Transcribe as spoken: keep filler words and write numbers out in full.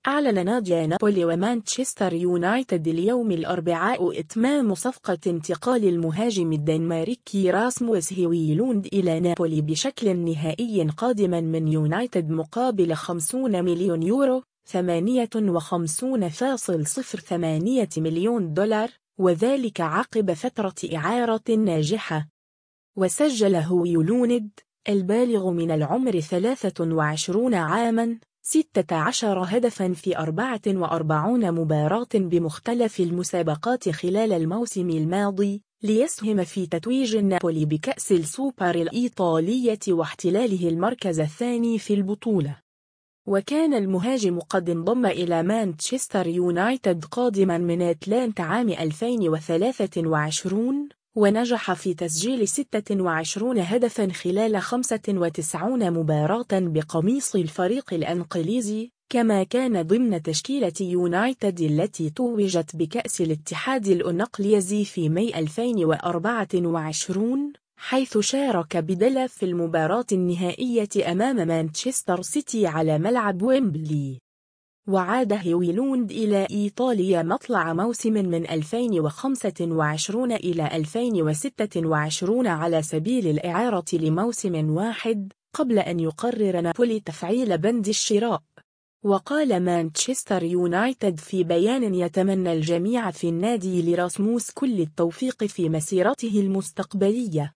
أعلن نادي نابولي ومانشستر يونايتد اليوم الأربعاء إتمام صفقة انتقال المهاجم الدنماركي راسموس هويلوند إلى نابولي بشكل نهائي قادما من يونايتد مقابل خمسين مليون يورو ثمانية وخمسين فاصلة صفر ثمانية مليون دولار، وذلك عقب فترة إعارة ناجحة. وسجل هويلوند البالغ من العمر ثلاثة وعشرين عاماً ستة عشر هدفاً في أربعة وأربعين مباراة بمختلف المسابقات خلال الموسم الماضي، ليسهم في تتويج نابولي بكأس السوبر الإيطالية واحتلاله المركز الثاني في البطولة. وكان المهاجم قد انضم إلى مانشستر يونايتد قادماً من أتلانتا عام ألفين وثلاثة وعشرين، ونجح في تسجيل ستة وعشرين هدفاً خلال خمسة وتسعين مباراة بقميص الفريق الإنجليزي، كما كان ضمن تشكيلة يونايتد التي توجت بكأس الاتحاد الإنجليزي في ماي ألفين وأربعة وعشرين، حيث شارك بدلا في المباراة النهائية أمام مانشستر سيتي على ملعب ويمبلي. وعاد هويلوند إلى إيطاليا مطلع موسم من ألفين وخمسة وعشرين إلى ألفين وستة وعشرين على سبيل الإعارة لموسم واحد، قبل أن يقرر نابولي تفعيل بند الشراء. وقال مانشستر يونايتد في بيان: يتمنى الجميع في النادي لراسموس كل التوفيق في مسيرته المستقبلية.